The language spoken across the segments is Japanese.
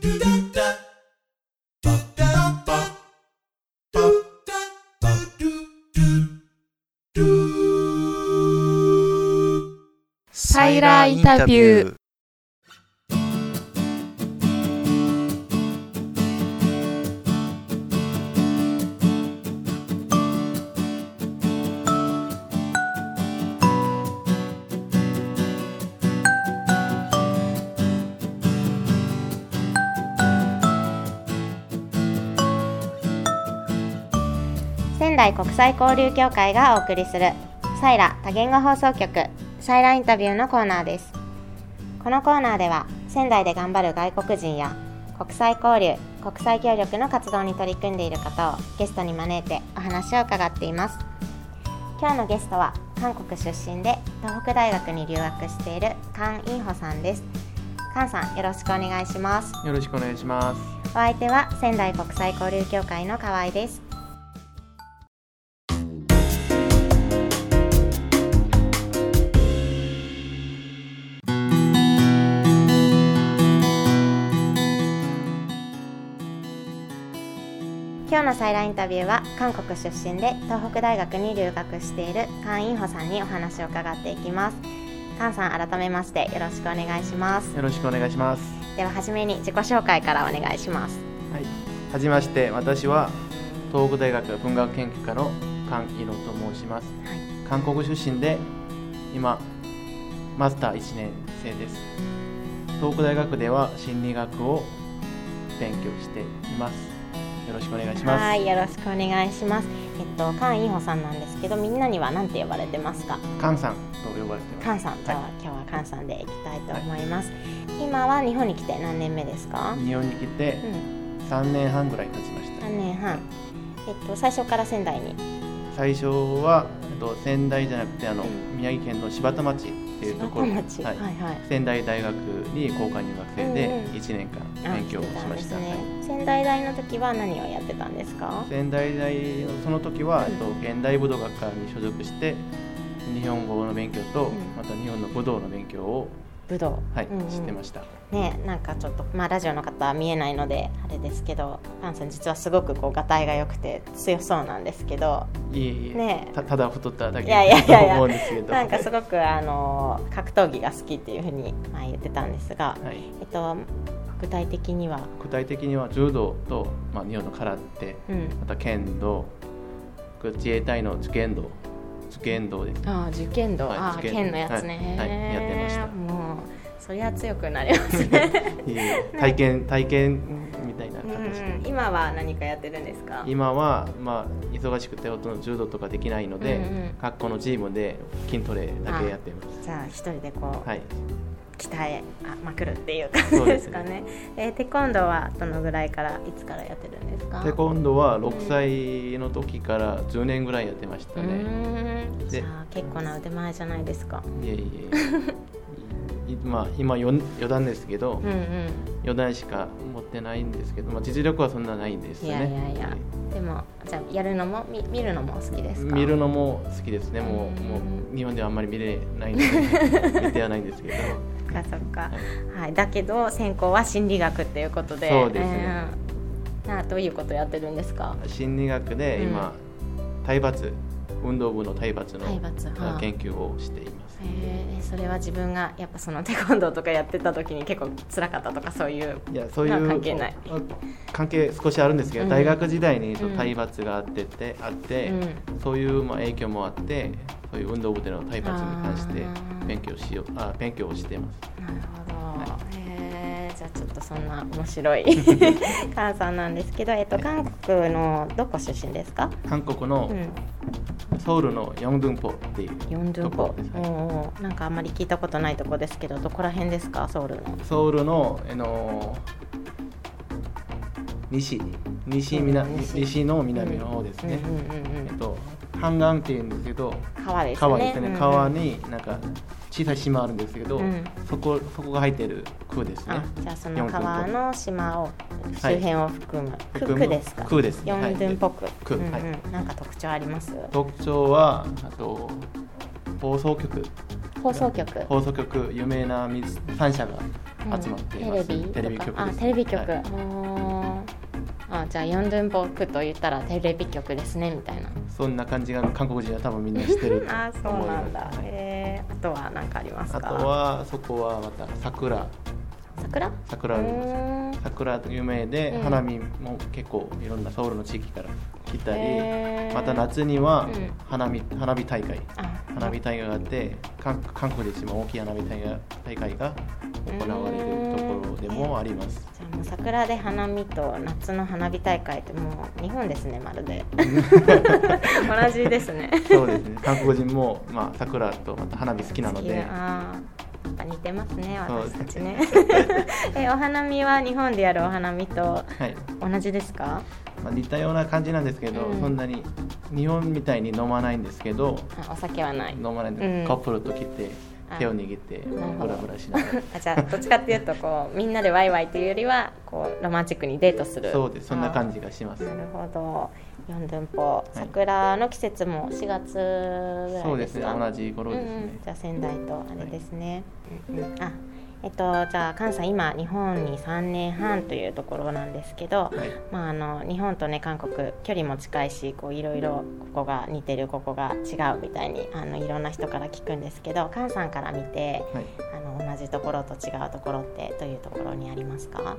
サイラーインタビュー。 仙台国際交流協会がお送りするサイラ多言語放送局サイラインタビューのコーナーです。このコーナーでは仙台で頑張る外国人や国際交流、国際協力の活動に取り組んでいる方をゲストに招いてお話を伺っています。今日のゲストは韓国出身で東北大学に留学しているカン・インホさんです。カンさん、よろしくお願いします。 よろしくお願いします。 お相手は仙台国際交流協会の河合です。今日のサイラインタビューは韓国出身で東北大学に留学しているカン・インホさんにお話を伺っていきます。カンさん、改めましてよろしくお願いします。 よろしくお願いします。 では初めに自己紹介からお願いします。 はい、はじめまして。私は東北大学文学研究科のカン・イノと申します。はい、韓国出身で今マスター1年生です。東北大学では心理学を勉強しています。よろしくお願いします。 はい、よろしくお願いします。カン・インホさんなんですけど、みんなには何て呼ばれてますか？ カンさんと呼ばれてます。 カンさん、じゃあ、今日はカンさんでいきたいと思います。今は日本に来て何年目ですか？ 日本に来て3年半ぐらい経ちました。 3年半。最初から仙台に？ 最初は仙台じゃなくて宮城県の柴田町っていうところ、仙台大学に交換留学生で1年間勉強をしました。 仙台大の時は何をやってたんですか？ 仙台大のその時は、現代武道学科に所属して日本語の勉強と、また日本の武道の勉強をしてました。 なんかちょっと、ラジオの方は見えないのであれですけど、カンさん実はすごくがたいが良くて強そうなんですけど、 ただ太っただけだと思うんですけど、 なんかすごく格闘技が好きっていうふうに言ってたんですが、具体的には柔道と、日本の空手、また剣道、自衛隊の受験道です。 剣のやつね、 やってました。 もうそりゃ強くなりますね。 体験みたいな形で、 今は何かやってるんですか？ 今は、忙しくて柔道とかできないので、学校のチームで筋トレだけやってます。 じゃあ一人で鍛えまくるっていう感じですかね。テコンドーはどのぐらいからいつからやってるんですか？ テコンドーは6歳の時から10年ぐらいやってましたね。 じゃあ結構な腕前じゃないですか？ いえ今余談ですけど、余談しか持ってないんですけど、実力はそんなないんですよね。 でもじゃあやるのも見るのも好きですか？ 見るのも好きですね。もう日本ではあんまり見れないので見てはないんですけどそっか、だけど専攻は心理学っていうことで。 そうですね。 どういうことやってるんですか？ 心理学で今、運動部の体罰の研究をしています。 それは自分がやっぱそのテコンドーとかやってた時に結構辛かったとかそういう関係ない？ 関係少しあるんですけど、大学時代に体罰があって、そういう影響もあって、そういう運動部での体罰に関して勉強をしています。 なるほど。じゃあちょっとそんな面白いカンさんなんですけど、韓国のどこ出身ですか？ 韓国のソウルのヨンドゥンポっていうところです。 なんかあんまり聞いたことないところですけど、どこら辺ですか？ソウルの西の南の方ですね。ハンガンっていうんですけど、川ですね。川になんか小さい島あるんですけど、そこが入っている区ですね。 じゃあその川の島を周辺を含む区ですか？ 区です。 ヨンドゥンポ区。なんか特徴あります？ 特徴は放送局有名な3社が集まっています、 テレビ局です。 テレビ局、 はいじゃあヨンドゥンポクと言ったらテレビ局ですねみたいな。 そんな感じが韓国人は多分みんな知ってるとそう思います。 なんだ。あとは何かありますか？ あとはそこはまた桜有名で、花見も結構いろんなソウルの地域から来たり、また夏には花火大会があって、韓国で一番大きい花火大会が行われるところでもあります。 じゃあもう桜で花見と夏の花火大会ってもう日本ですね、まるで同じですね。 そうですね、韓国人も、桜とまた花火好きなので、 やっぱ似てますね、私たちね。お花見は日本でやるお花見と同じですか？ 似たような感じなんですけど、そんなに日本みたいに飲まないんですけど、 お酒はない、 飲まないんで、カップルと来て手を握ってブラブラしながらじゃあどっちかっていうとこうみんなでワイワイというよりはこうロマンチックにデートする。 そうです、そんな感じがします。 なるほど。ヨンドゥンポ、桜の季節も4月ぐらいですか？ そうですね、同じ頃ですね。 じゃあ仙台とあれですね、じゃあ菅さん今日本に3年半というところなんですけど、日本とね韓国距離も近いし、こういろいろここが似てるここが違うみたいにいろんな人から聞くんですけど、菅さんから見て、同じところと違うところってどういうところにありますか？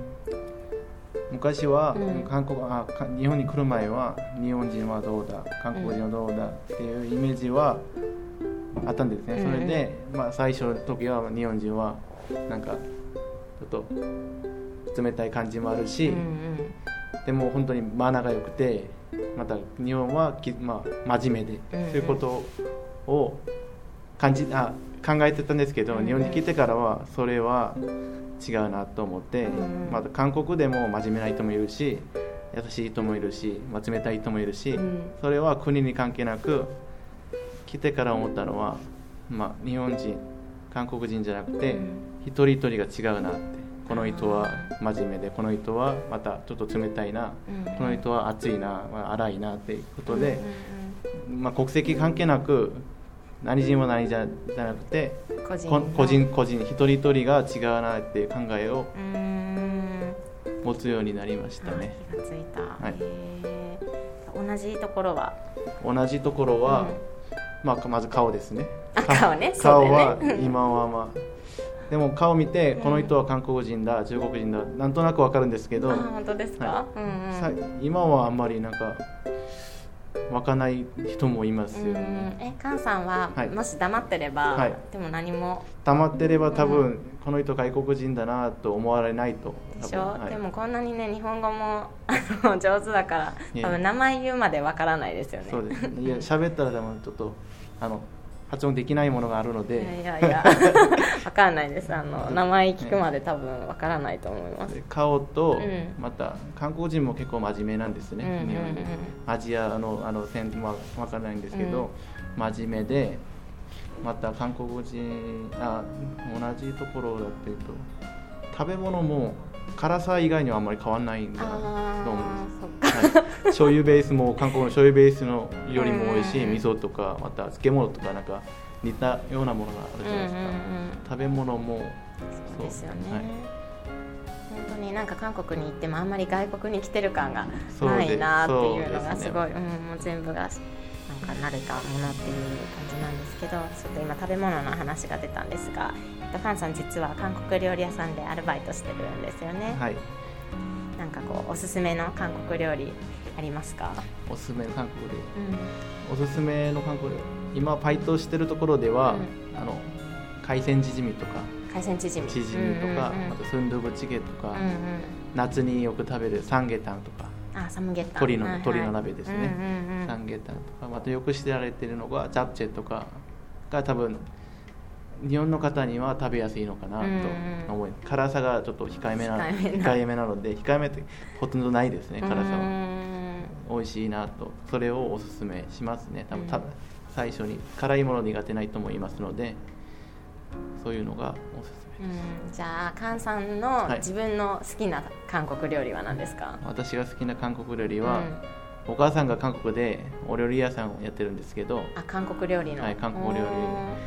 昔は、日本に来る前は日本人はどうだ、韓国人はどうだっていうイメージはあったんですね。それで、最初の時は日本人はなんかちょっと冷たい感じもあるし、でも本当にマナーが良くて、また日本は真面目で、そういうことを考えてたんですけど、日本に来てからはそれは違うなと思って、また韓国でも真面目な人もいるし、優しい人もいるし、冷たい人もいるし、それは国に関係なく来てから思ったのは、日本人韓国人じゃなくて、一人一人が違うなって。この人は真面目で、この人はまたちょっと冷たいな、この人は熱いな、荒いなっていうことで、国籍関係なく何人も何じゃなくて、個人一人一人が違うなっていう考えを持つようになりましたね。 気がついた。同じところは、まず顔ですね。 顔ね。 顔は今はでも顔見て、この人は韓国人だ、中国人だ、なんとなくわかるんですけど。 本当ですか？ 今はあんまりなんかわからない人もいますよね。 菅さんは、もし黙ってれば、でも何も黙ってれば多分、この人外国人だなと思われないと。 でしょ？でもこんなにね日本語も上手だから多分名前言うまでわからないですよね。 そうですね。いや喋ったら多分ちょっと発音できないものがあるので。 いやわかんないです。名前聞くまで多分わからないと思います。 顔と、また韓国人も結構真面目なんですね。アジアの線はわからないんですけど、真面目で、また韓国人同じところだっていうと、食べ物も辛さ以外にはあんまり変わらないんだと思うんです。醤油ベースも韓国の醤油ベースのよりも美味しい味噌とか、また漬物とかなんか似たようなものがあるじゃないですか。食べ物もそうですよね。本当になんか韓国に行ってもあんまり外国に来てる感がないなっていうのがすごい、もう全部がなんか慣れたものっていう感じなんですけど、ちょっと今食べ物の話が出たんですが、菅さん実は韓国料理屋さんでアルバイトしてるんですよね。なんかこうおすすめの韓国料理ありますか？ おすすめの韓国料理、おすすめの韓国料理、今バイトしてるところでは、海鮮チヂミとかあとスンドゥブチゲとか、夏によく食べるサムゲタンとか、鶏の鍋ですね。サムゲタンとか、またよく知られているのがジャプチェとかが多分日本の方には食べやすいのかなと思い、辛さがちょっと控えめなので、控えめってほとんどないですね。辛さは美味しいなと、それをおすすめしますね。多分最初に辛いもの苦手な人もいますので、そういうのがおすすめです。 じゃあ菅さんの自分の好きな韓国料理は何ですか？ 私が好きな韓国料理は、お母さんが韓国でお料理屋さんをやってるんですけど、 韓国料理の、 韓国料理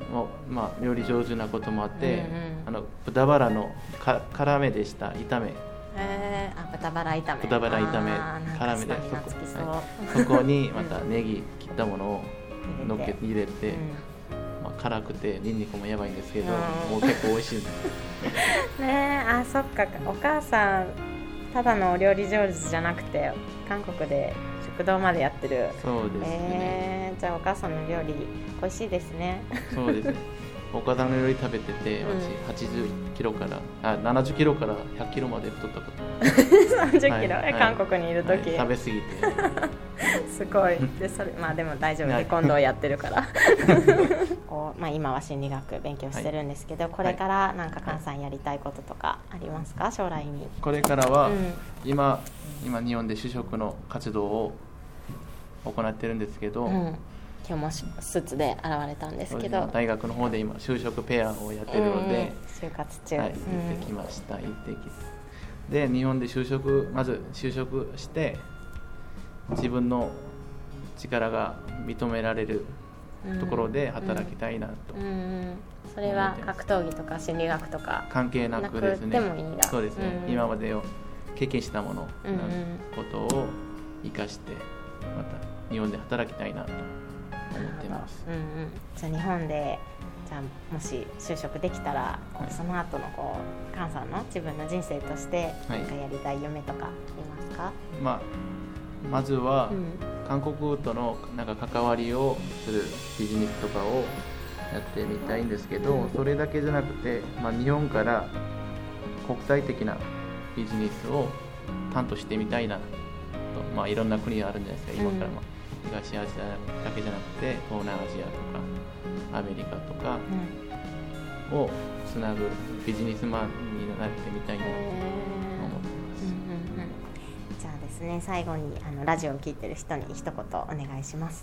もう、料理上手なこともあって、豚バラの辛めでした炒め、 豚バラ炒め辛めでそこにまたネギ切ったものを入れて、辛くてニンニクもやばいんですけど、もう結構美味しいですね。そっか、お母さんただのお料理上手じゃなくて韓国で食堂までやってる。 そうですね。 じゃあお母さんの料理美味しいですね。 そうですね。お母さんの料理食べてて、私80キロから70キロから100キロまで太ったこと 30キロ、韓国にいるとき、 食べ過ぎてすごいで、それでも大丈夫で、今度やってるから今は心理学勉強してるんですけど、これからなんか菅さんやりたいこととかありますか、将来に。 これからは、今日本で就職の活動を行ってるんですけど、 今日もスーツで現れたんですけど、 大学の方で今就職ペアをやってるので、 就活中、 行ってきました。で日本でまず就職して自分の力が認められるところで働きたいなと、 それは格闘技とか心理学とか関係なくですね。 でもいいんだ。 そうですね、今までを経験したもの、ことを生かしてまた日本で働きたいなと思ってます。 じゃあ日本でもし就職できたら、その後の菅さんの自分の人生として何かやりたい夢とかありますか？ まずは、韓国との関わりをするビジネスとかをやってみたいんですけど、それだけじゃなくて、日本から国際的なビジネスを担当してみたいなと、いろんな国があるんじゃないですか、今から東アジアだけじゃなくて東南アジアとかアメリカとかをつなぐビジネスマンになってみたいなと思ってます。 じゃあですね、最後にラジオを聞いてる人に一言お願いします。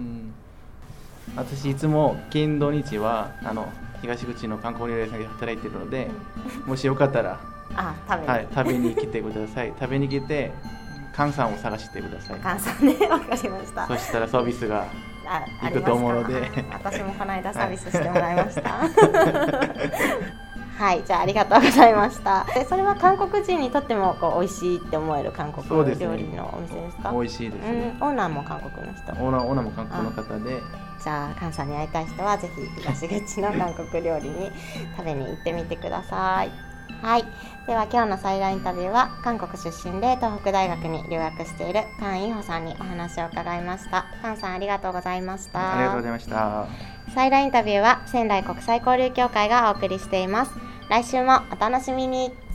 私いつも金土日は東口の観光料理屋さんで働いているので、もしよかったら食べに来てください。食べに来て菅さんを探してください。 菅さんね、わかりました。 そしたらサービスが行くと思うので、 私もこの間サービスしてもらいました。はい、じゃあありがとうございました。で、それは韓国人にとっても美味しいって思える韓国料理のお店ですか？ 美味しいですね。 オーナーも韓国の人。 オーナーも韓国の方で。 じゃあ菅さんに会いたい人はぜひ東口の韓国料理に食べに行ってみてください。はい、では今日のサイラインタビューは韓国出身で東北大学に留学している菅イホさんにお話を伺いました。菅さん、ありがとうございました。 ありがとうございました。 サイラインタビューは仙台国際交流協会がお送りしています。来週もお楽しみに。